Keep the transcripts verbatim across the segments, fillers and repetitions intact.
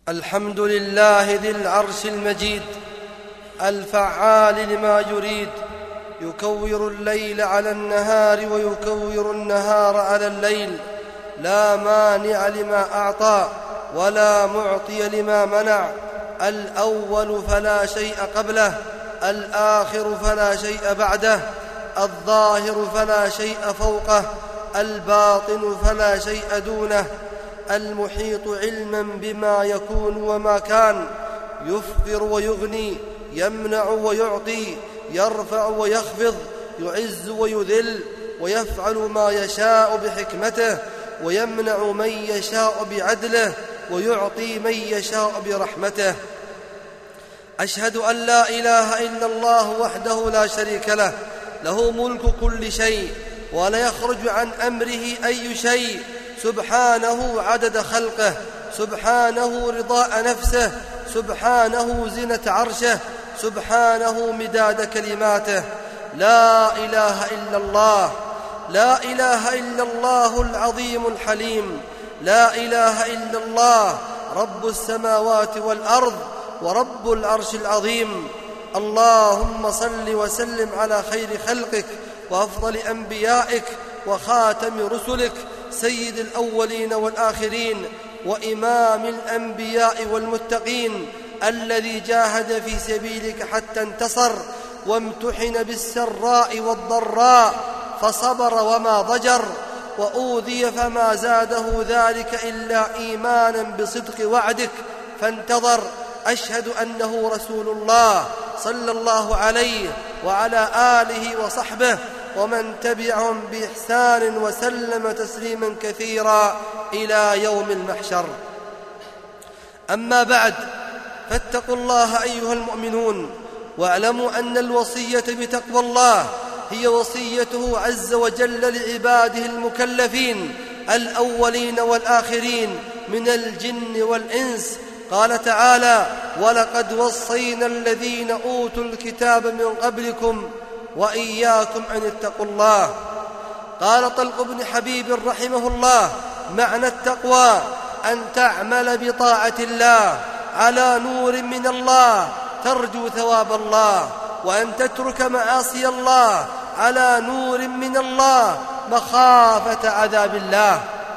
الحمد لله ذي العرش المجيد الفعال لما يريد، يكور الليل على النهار ويكور النهار على الليل، لا مانع لما أعطى ولا معطي لما منع. الأول فلا شيء قبله، الآخر فلا شيء بعده، الظاهر فلا شيء فوقه، الباطن فلا شيء دونه، المحيط علما بما يكون وما كان، يفقر ويغني، يمنع ويعطي، يرفع ويخفض، يعز ويذل، ويفعل ما يشاء بحكمته، ويمنع من يشاء بعدله، ويعطي من يشاء برحمته. أشهد أن لا إله إلا الله وحده لا شريك له، له ملك كل شيء ولا يخرج عن أمره أي شيء، سبحانه عدد خلقه، سبحانه رضاء نفسه، سبحانه زنة عرشه، سبحانه مداد كلماته. لا إله إلا الله، لا إله إلا الله العظيم الحليم، لا إله إلا الله رب السماوات والأرض ورب العرش العظيم. اللهم صل وسلم على خير خلقك وأفضل أنبيائك وخاتم رسلك، سيد الأولين والآخرين وإمام الأنبياء والمتقين، الذي جاهد في سبيلك حتى انتصر، وامتحن بالسراء والضراء فصبر وما ضجر، وأوذي فما زاده ذلك إلا إيمانا بصدق وعدك فانتظر. أشهد أنه رسول الله صلى الله عليه وعلى آله وصحبه ومن تبعهم بإحسان وسلم تسليما كثيرا إلى يوم المحشر. أما بعد، فاتقوا الله أيها المؤمنون، واعلموا أن الوصية بتقوى الله هي وصيته عز وجل لعباده المكلفين الأولين والآخرين من الجن والإنس. قال تعالى: ولقد وصينا الذين أوتوا الكتاب من قبلكم وإياكم أن اتقوا الله. قال طلق بن حبيب رحمه الله: معنى التقوى أن تعمل بطاعة الله على نور من الله ترجو ثواب الله، وأن تترك معاصي الله على نور من الله مخافة عذاب الله.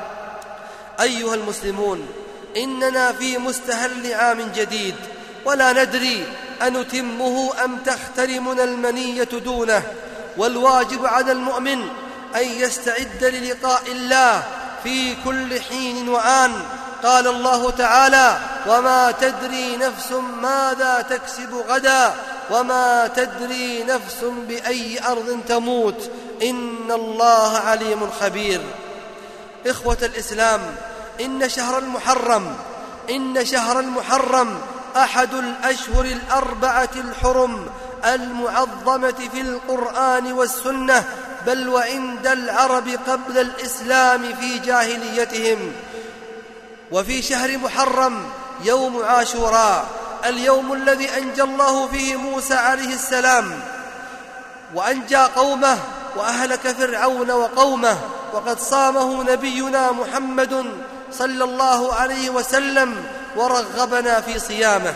أيها المسلمون، إننا في مستهل عام جديد، ولا ندري أنتمه أم تخترمنا المنية دونه، والواجب على المؤمن أن يستعد للقاء الله في كل حين وآن. قال الله تعالى: وما تدري نفس ماذا تكسب غدا، وما تدري نفس بأي أرض تموت، إن الله عليم خبير. إخوة الإسلام، إن شهر المحرم إن شهر المحرم أحد الأشهر الأربعة الحرم المعظمة في القرآن والسنة، بل وعند العرب قبل الإسلام في جاهليتهم. وفي شهر محرم يوم عاشوراء، اليوم الذي أنجى الله فيه موسى عليه السلام وأنجى قومه وأهلك فرعون وقومه، وقد صامه نبينا محمد صلى الله عليه وسلم ورغبنا في صيامه.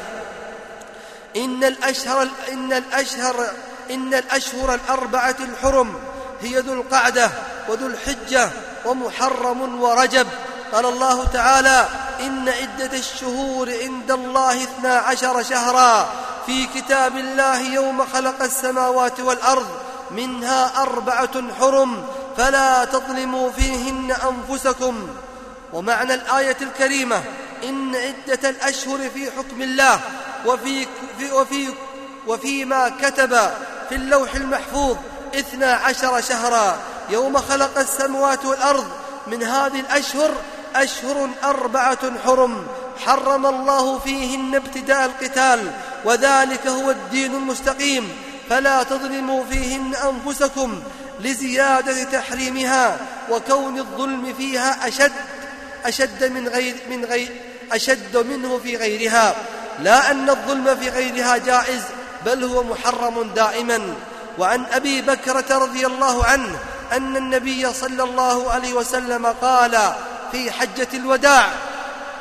إن الأشهر إن الأشهر إن الأشهر الأربعة الحرم هي ذو القعدة وذو الحجة ومحرم ورجب. قال الله تعالى: إن عدة الشهور عند الله اثنا عشر شهرا في كتاب الله يوم خلق السماوات والأرض، منها أربعة حرم فلا تظلموا فيهن أنفسكم. ومعنى الآية الكريمة: إن عدة الأشهر في حكم الله وفي وفي وفيما كتب في اللوح المحفوظ اثنا عشر شهرا يوم خلق السماوات والأرض. من هذه الأشهر أشهر أربعة حرم حرم الله فيهن ابتداء القتال، وذلك هو الدين المستقيم، فلا تظلموا فيهن أنفسكم، لزيادة تحريمها وكون الظلم فيها أشد أشد من غير من غير أشد منه في غيرها، لا أن الظلم في غيرها جائز، بل هو محرم دائما. وعن أبي بكرة رضي الله عنه أن النبي صلى الله عليه وسلم قال في حجة الوداع: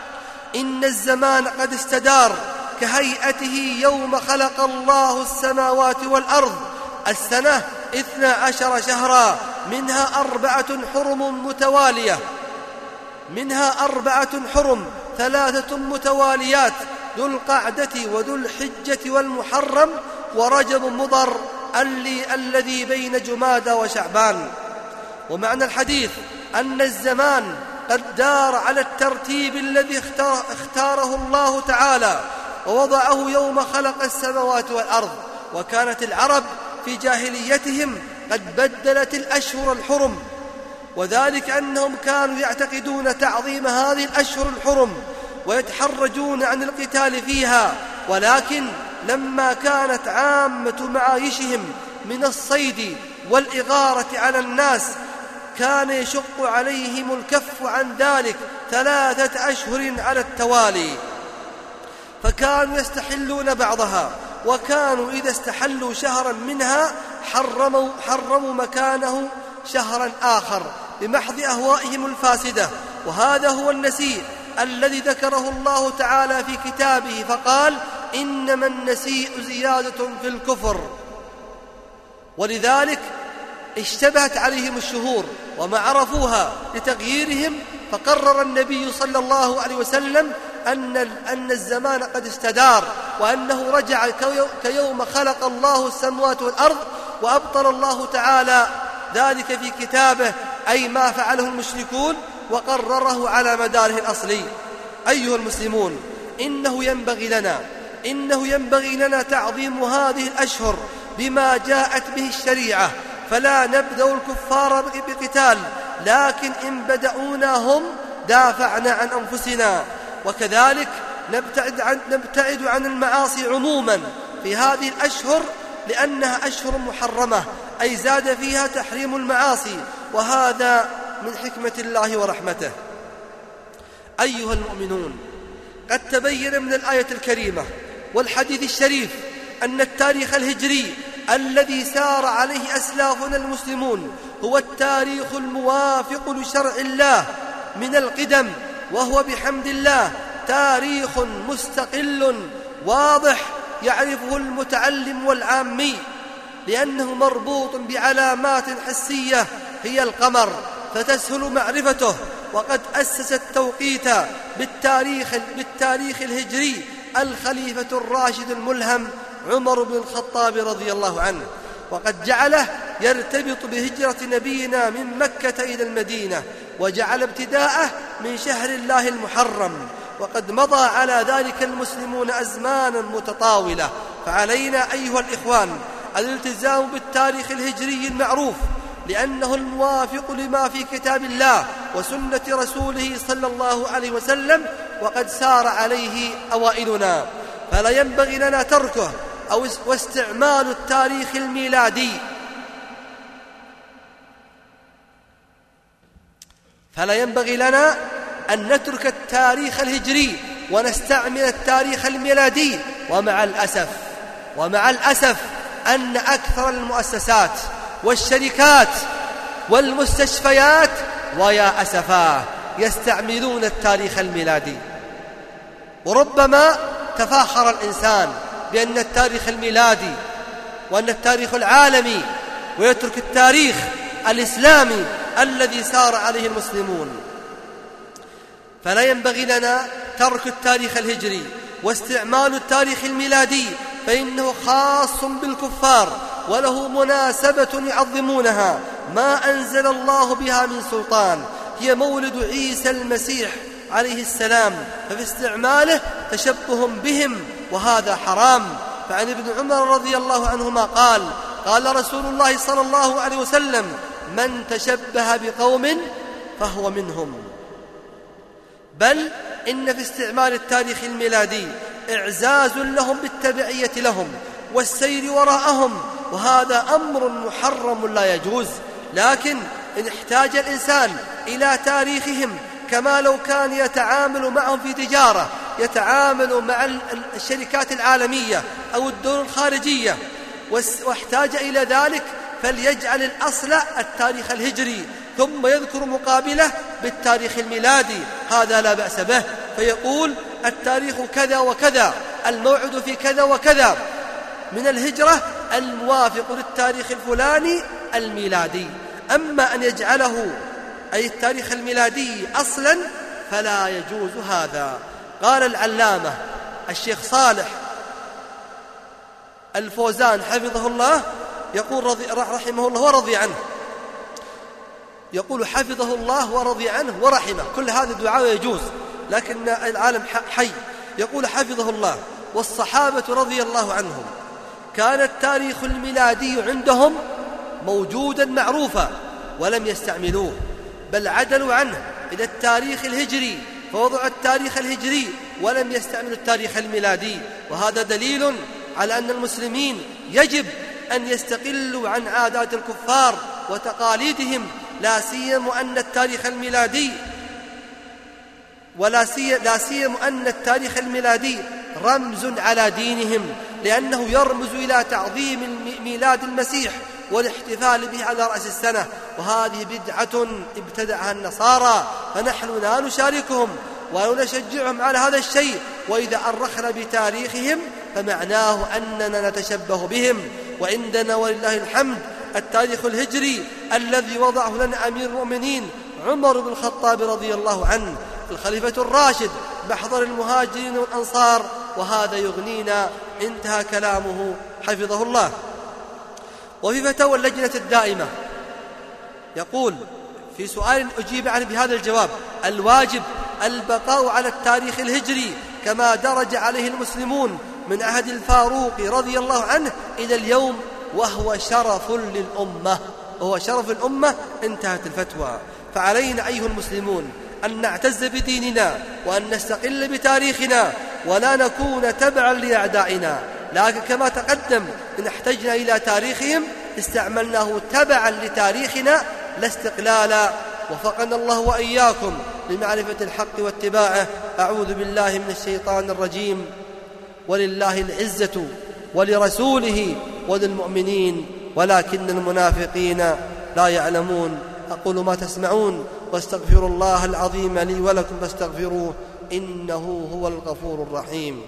إن الزمان قد استدار كهيئته يوم خلق الله السماوات والأرض. السنة اثنا عشر شهرا، منها أربعة حرم متوالية منها أربعة حرم ثلاثة متواليات، ذو القعدة وذو الحجة والمحرم ورجب مضر الذي بين جمادى وشعبان. ومعنى الحديث أن الزمان قد دار على الترتيب الذي اختاره الله تعالى ووضعه يوم خلق السماوات والأرض. وكانت العرب في جاهليتهم قد بدلت الأشهر الحرم، وذلك أنهم كانوا يعتقدون تعظيم هذه الأشهر الحرم ويتحرجون عن القتال فيها، ولكن لما كانت عامة معايشهم من الصيد والإغارة على الناس كان يشق عليهم الكف عن ذلك ثلاثة أشهر على التوالي، فكانوا يستحلون بعضها، وكانوا إذا استحلوا شهرا منها حرموا, حرموا مكانه شهرا آخر بمحض أهوائهم الفاسدة. وهذا هو النسيء الذي ذكره الله تعالى في كتابه فقال: إنما النسيء زيادة في الكفر. ولذلك اشتبهت عليهم الشهور وما عرفوها لتغييرهم، فقرر النبي صلى الله عليه وسلم أن, أن الزمان قد استدار، وأنه رجع كيوم خلق الله السماوات والأرض، وأبطل الله تعالى ذلك في كتابه، أي ما فعله المشركون، وقرره على مداره الأصلي. أيها المسلمون، إنه ينبغي لنا إنه ينبغي لنا تعظيم هذه الأشهر بما جاءت به الشريعة، فلا نبدأ الكفار بقتال، لكن إن بدأونا هم دافعنا عن أنفسنا. وكذلك نبتعد عن, نبتعد عن المعاصي عموما في هذه الأشهر، لأنها أشهر محرمة، أي زاد فيها تحريم المعاصي، وهذا من حكمة الله ورحمته. أيها المؤمنون، قد تبين من الآية الكريمة والحديث الشريف أن التاريخ الهجري الذي سار عليه أسلافنا المسلمون هو التاريخ الموافق لشرع الله من القدم، وهو بحمد الله تاريخ مستقل واضح يعرفه المتعلم والعامي، لأنه مربوط بعلامات حسية هي القمر، فتسهل معرفته. وقد أسس التوقيت بالتاريخ, بالتاريخ الهجري الخليفة الراشد الملهم عمر بن الخطاب رضي الله عنه، وقد جعله يرتبط بهجرة نبينا من مكة إلى المدينة، وجعل ابتداءه من شهر الله المحرم. وقد مضى على ذلك المسلمون أزمانا متطاولة، فعلينا أيها الإخوان الالتزام بالتاريخ الهجري المعروف، لأنه الموافق لما في كتاب الله وسنة رسوله صلى الله عليه وسلم، وقد سار عليه أوائلنا، فلا ينبغي لنا تركه أو واستعمال التاريخ الميلادي فلا ينبغي لنا أن نترك التاريخ الهجري ونستعمل التاريخ الميلادي. ومع الأسف ومع الأسف أن أكثر المؤسسات والشركات والمستشفيات ويا أسفاه يستعملون التاريخ الميلادي، وربما تفاخر الإنسان بأن التاريخ الميلادي وأن التاريخ العالمي، ويترك التاريخ الإسلامي الذي سار عليه المسلمون. فلا ينبغي لنا ترك التاريخ الهجري واستعمال التاريخ الميلادي، فإنه خاص بالكفار وله مناسبة يعظمونها ما أنزل الله بها من سلطان، هي مولد عيسى المسيح عليه السلام، ففي استعماله تشبه بهم، وهذا حرام. فعن ابن عمر رضي الله عنهما قال: قال رسول الله صلى الله عليه وسلم: من تشبه بقوم فهو منهم. بل إن في استعمال التاريخ الميلادي إعزاز لهم بالتبعية لهم والسير وراءهم، وهذا أمر محرم لا يجوز. لكن إن احتاج الإنسان إلى تاريخهم، كما لو كان يتعامل معهم في تجارة، يتعامل مع الشركات العالمية أو الدول الخارجية، واحتاج إلى ذلك، فليجعل الأصل التاريخ الهجري، ثم يذكر مقابله بالتاريخ الميلادي، هذا لا بأس به، فيقول التاريخ كذا وكذا، الموعد في كذا وكذا من الهجرة الموافق للتاريخ الفلاني الميلادي. أما أن يجعله أي التاريخ الميلادي أصلا فلا يجوز هذا. قال العلامة الشيخ صالح الفوزان حفظه الله يقول رضي رحمه الله ورضي عنه، يقول حفظه الله ورضي عنه ورحمه، كل هذا الدعاء يجوز، لكن العالم حي. يقول حفظه الله: والصحابة رضي الله عنهم كان التاريخ الميلادي عندهم موجودا معروفا ولم يستعملوه، بل عدلوا عنه إلى التاريخ الهجري، فوضعوا التاريخ الهجري ولم يستعملوا التاريخ الميلادي. وهذا دليل على أن المسلمين يجب أن يستقلوا عن عادات الكفار وتقاليدهم، لا سيما أن التاريخ الميلادي ولا سيما أن التاريخ الميلادي رمز على دينهم، لأنه يرمز إلى تعظيم ميلاد المسيح والاحتفال به على رأس السنة، وهذه بدعة ابتدعها النصارى، فنحن لا نشاركهم ولا نشجعهم على هذا الشيء. وإذا أرخنا بتاريخهم فمعناه أننا نتشبه بهم. وعندنا ولله الحمد التاريخ الهجري الذي وضعه لنا أمير المؤمنين عمر بن الخطاب رضي الله عنه، الخليفة الراشد، محضر المهاجرين والأنصار، وهذا يغنينا. انتهى كلامه حفظه الله. وفي فتاوى اللجنة الدائمة يقول في سؤال أجيب عنه بهذا الجواب: الواجب البقاء على التاريخ الهجري كما درج عليه المسلمون من عهد الفاروق رضي الله عنه إلى اليوم، وهو شرف للأمة، وهو شرف الأمة. انتهت الفتوى. فعلينا أيها المسلمون أن نعتز بديننا وأن نستقل بتاريخنا ولا نكون تبعا لأعدائنا، لكن كما تقدم إن احتجنا إلى تاريخهم استعملناه تبعا لتاريخنا لا استقلالا. وفقنا الله وإياكم لمعرفة الحق واتباعه. أعوذ بالله من الشيطان الرجيم. ولله العزة ولرسوله وللمؤمنين ولكن المنافقين لا يعلمون. أقول ما تسمعون واستغفر الله العظيم لي ولكم فاستغفروه إنه هو الغفور الرحيم.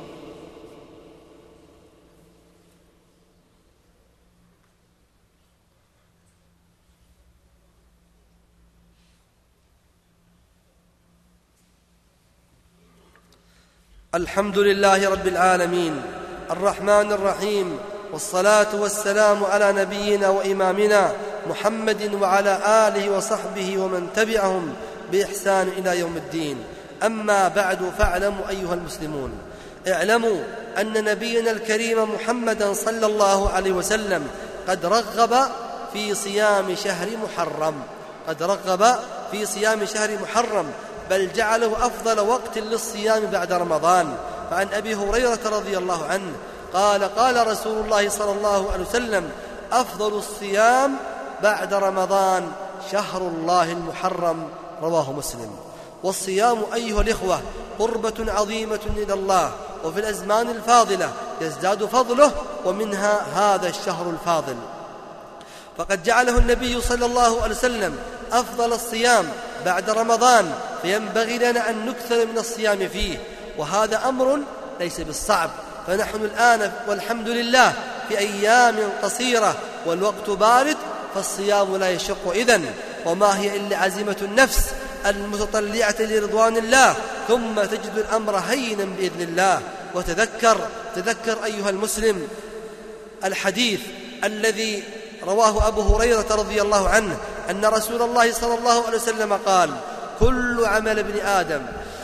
الحمد لله رب العالمين الرحمن الرحيم، والصلاة والسلام على نبينا وإمامنا محمد وعلى آله وصحبه ومن تبعهم بإحسان إلى يوم الدين. أما بعد، فاعلموا أيها المسلمون، اعلموا أن نبينا الكريم محمدا صلى الله عليه وسلم قد رغب في صيام شهر محرم، قد رغب في صيام شهر محرم، بل جعله أفضل وقت للصيام بعد رمضان. فعن أبي هريرة رضي الله عنه قال: قال رسول الله صلى الله عليه وسلم: أفضل الصيام بعد رمضان شهر الله المحرم. رواه مسلم. والصيام أيها الإخوة قربة عظيمة إلى الله، وفي الأزمان الفاضلة يزداد فضله، ومنها هذا الشهر الفاضل، فقد جعله النبي صلى الله عليه وسلم أفضل الصيام بعد رمضان، فينبغي لنا أن نكثر من الصيام فيه، وهذا أمر ليس بالصعب. فنحن الآن والحمد لله في أيام قصيرة والوقت بارد، فالصيام لا يشق إذن، وما هي إلا عزيمة النفس المتطلعة لرضوان الله، ثم تجد الأمر هينا بإذن الله. وتذكر تذكر أيها المسلم الحديث الذي رواه أبو هريرة رضي الله عنه أن رسول الله صلى الله عليه وسلم قال: كل عمل ابن آدم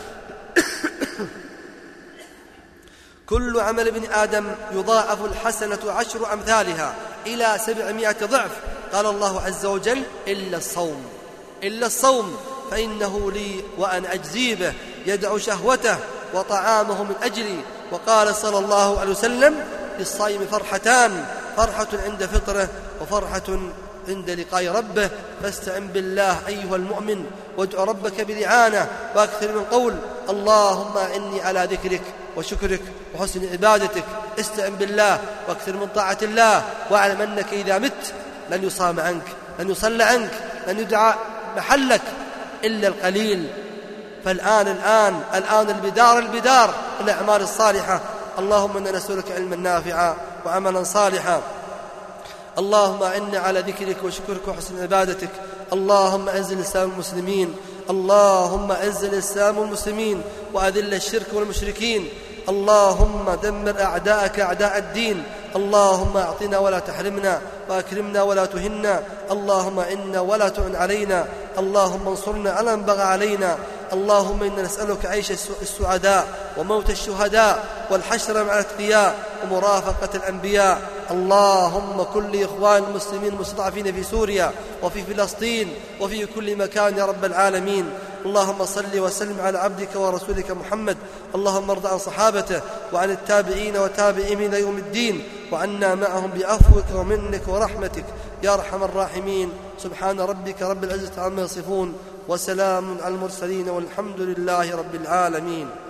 كل عمل ابن آدم يضاعف الحسنة عشر أمثالها إلى سبعمائة ضعف. قال الله عز وجل: إلا الصوم إلا الصوم فإنه لي وأنا أجزي به، يدع شهوته وطعامه من أجلي. وقال صلى الله عليه وسلم: للصائم فرحتان، فرحة عند فطره وفرحة عند لقاء ربه. فاستعن بالله أيها المؤمن وادع ربك بالإعانة، وأكثر من قول: اللهم أعني على ذكرك وشكرك وحسن عبادتك. استعن بالله واكثر من طاعة الله، واعلم أنك إذا مت لن يصام عنك، لن يصلى عنك، لن يدعى محلك إلا القليل. فالآن الآن الآن البدار البدار الأعمال الصالحة. اللهم إنا نسألك علما نافعا وعملا صالحا. اللهم إنا على ذكرك وشكرك وحسن عبادتك. اللهم أعز الإسلام المسلمين، اللهم أعز الإسلام والمسلمين وأذل الشرك والمشركين. اللهم دمر أعداءك أعداء الدين. اللهم أعطنا ولا تحرمنا، وأكرمنا ولا تهنا. اللهم إنا ولا تعن علينا. اللهم انصرنا على من بغى علينا. اللهم إنا نسألك عيش السعداء وموت الشهداء والحشر مع الأتقياء ومرافقة الأنبياء. اللهم كن لإخوان المسلمين المستضعفين في سوريا وفي فلسطين وفي كل مكان يا رب العالمين. اللهم صل وسلم على عبدك ورسولك محمد. اللهم ارض عن صحابته وعن التابعين وتابعين إلى يوم الدين، وعنا معهم بعفوك ومنك ورحمتك يا أرحم الراحمين. سبحان ربك رب العزة عما يصفون، وسلام على المرسلين، والحمد لله رب العالمين.